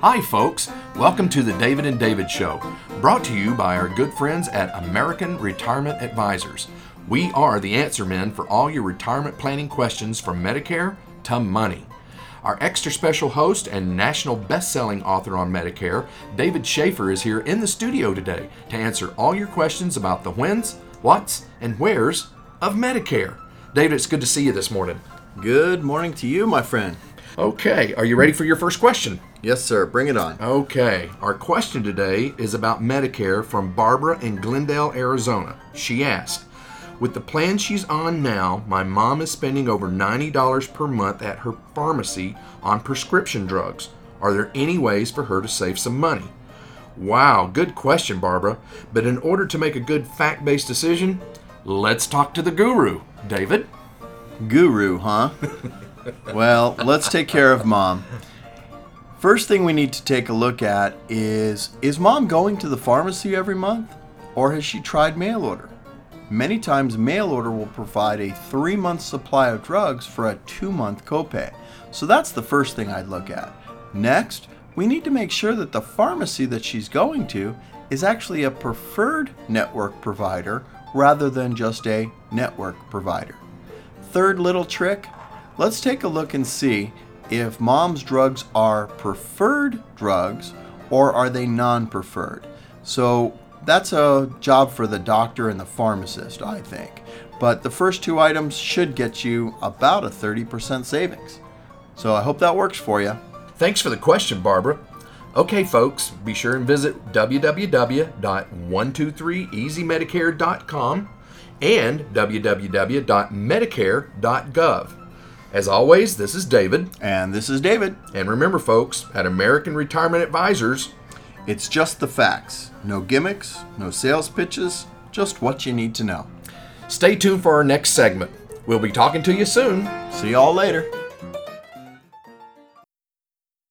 Hi, folks. Welcome to the David and David Show, brought to you by our good friends at American Retirement Advisors. We are the answer men for all your retirement planning questions from Medicare to money. Our extra special host and national best-selling author on Medicare, David Schaefer, is here in the studio today to answer all your questions about the whens, whats, and wheres of Medicare. David, it's good to see you this morning. Good morning to you, my friend. Okay, are you ready for your first question? Yes, sir. Bring it on. Okay, our question today is about Medicare from Barbara in Glendale, Arizona. She asked, with the plan she's on now, my mom is spending over $90 per month at her pharmacy on prescription drugs. Are there any ways for her to save some money? Wow, good question, Barbara. But in order to make a good fact-based decision, let's talk to the guru. David? Guru, huh? Well, let's take care of Mom. First thing we need to take a look at is Mom going to the pharmacy every month, or has she tried mail order? Many times mail order will provide a 3-month supply of drugs for a 2-month copay. So that's the first thing I'd look at. Next, we need to make sure that the pharmacy that she's going to is actually a preferred network provider rather than just a network provider. Third little trick, let's take a look and see if Mom's drugs are preferred drugs or are they non-preferred. So that's a job for the doctor and the pharmacist, I think. But the first two items should get you about a 30% savings. So I hope that works for you. Thanks for the question, Barbara. Okay, folks, be sure and visit www.123easymedicare.com and www.medicare.gov. As always, this is David. And this is David. And remember, folks, at American Retirement Advisors, it's just the facts. No gimmicks, no sales pitches, just what you need to know. Stay tuned for our next segment. We'll be talking to you soon. See y'all later.